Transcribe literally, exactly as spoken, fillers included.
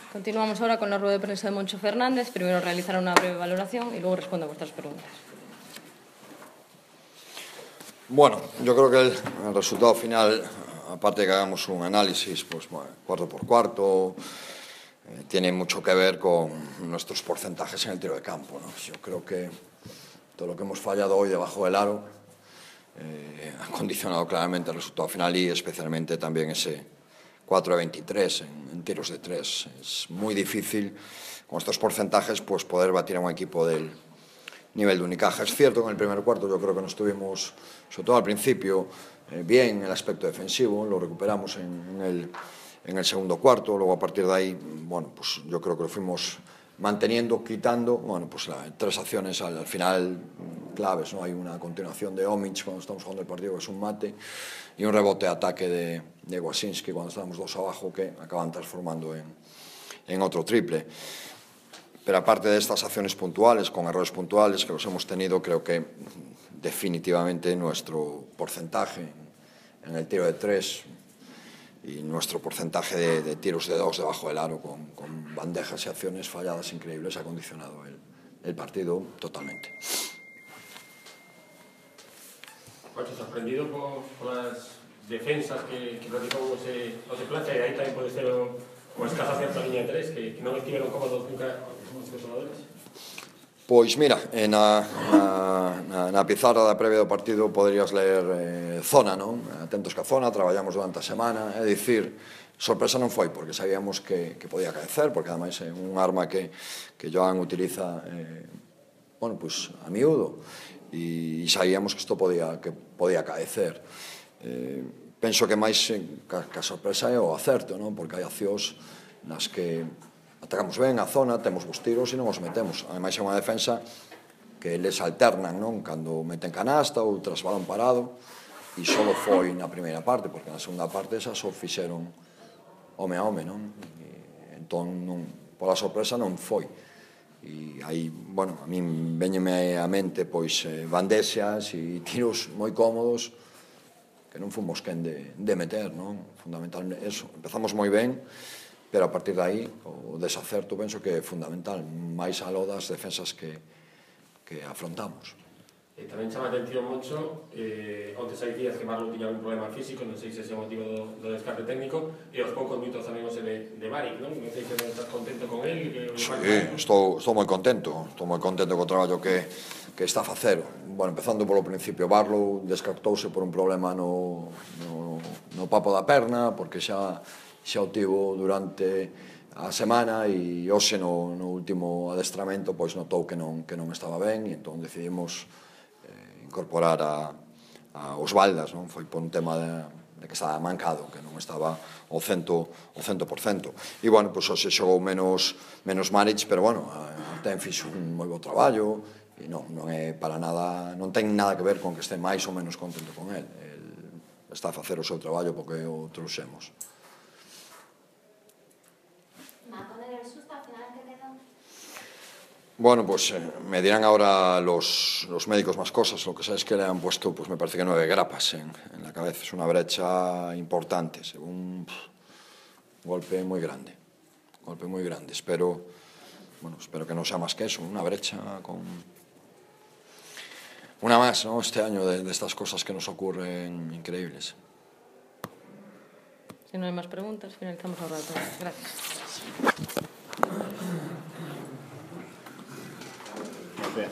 Continuamos ahora con la rueda de prensa de Moncho Fernández. Primero realizará una breve valoración y luego responde a vuestras preguntas. Bueno, yo creo que el, el resultado final, aparte de que hagamos un análisis pues, bueno, cuarto por cuarto, eh, tiene mucho que ver con nuestros porcentajes en el tiro de campo, ¿no? Yo creo que todo lo que hemos fallado hoy debajo del aro eh, ha condicionado claramente el resultado final y especialmente también ese cuatro de veintitrés en, en tiros de tres. Es muy difícil con estos porcentajes pues, poder batir a un equipo del nivel de Unicaja. Es cierto que en el primer cuarto yo creo que no estuvimos, sobre todo al principio, eh, bien en el aspecto defensivo, lo recuperamos en, en, el, en el segundo cuarto, luego a partir de ahí, bueno, pues yo creo que lo fuimos manteniendo, quitando, bueno, pues la, tres acciones al, al final claves, ¿no? Hay una continuación de Omic cuando estamos jugando el partido, que es un mate, y un rebote de ataque de, de Wasinski cuando estábamos dos abajo, que acaban transformando en, en otro triple. Pero aparte de estas acciones puntuales, con errores puntuales que los hemos tenido, creo que definitivamente nuestro porcentaje en el tiro de tres y nuestro porcentaje de, de tiros de dos debajo del aro con, con bandejas y acciones falladas increíbles ha condicionado el, el partido totalmente. Pacho, sorprendido por, por las defensas que, que practicó ese, ese Plaza, y aí tamén pode ser unha escasa cierta línea de tres, que, que non estiveron cómodos nunca os xogadores. Pois mira, na, na, na pizarra da previa do partido poderías ler eh, zona, non? Atentos que a zona, traballamos durante a semana, é dicir, sorpresa non foi, porque sabíamos que, que podía caecer, porque ademais é un arma que, que Joan utiliza eh, bueno, pues, a miúdo, e sabíamos que isto podía, que podía caecer. Eh, penso que máis que, que a sorpresa é o acerto, non? Porque hai accións nas que atacamos ben a zona, temos os tiros e non os metemos. Ademais é unha defensa que eles alternan, non? Cando meten canasta ou tras balón parado, e só foi na primeira parte, porque na segunda parte xa só fixeron home a home, non? E, entón, non, pola sorpresa non foi. E aí, bueno, a min veñeme a mente pois eh, bandexas e tiros moi cómodos que non fomos quen de, de meter, non? Fundamentalmente eso, empezamos moi ben, pero a partir de aí o desacerto penso que é fundamental, máis aló das defensas que, que afrontamos. E tamén chama a atención mucho, eh, onte hai días que Marlon tiña un problema físico, non sei se é o motivo do, do descarte técnico, e aos poucos minutos tamén o se de, de Baric, non? Non sei se non estás contento con él? Que sí, estou, estou moi contento, estou moi contento co traballo que, que está a facer. Bueno, empezando polo principio, Barlow descartouse por un problema no, no, no papo da perna, porque xa, xa o tivo durante a semana e hoxe no, no último adestramento pois notou que non, que non estaba ben e entón decidimos eh, incorporar a, a Osvaldas, non? Foi por un tema de, de que estaba mancado, que non estaba ao cento, ao cento por cento. E, bueno, pois hoxe xogou menos, menos Maric, pero, bueno, ten fixo un moi bo traballo e non, non é para nada, non ten nada que ver con que este máis ou menos contento con él. El está a facer o seu traballo porque o trouxemos. Bueno, pues eh, me dirán ahora los, los médicos más cosas. Lo que sé es que le han puesto, pues me parece que nueve grapas en, en la cabeza. Es una brecha importante, según pff, un golpe muy grande. Un golpe muy grande. Espero, bueno, espero que no sea más que eso, una brecha con una más, ¿no? Este año de, de estas cosas que nos ocurren increíbles. Si no hay más preguntas, finalizamos ahora. Gracias.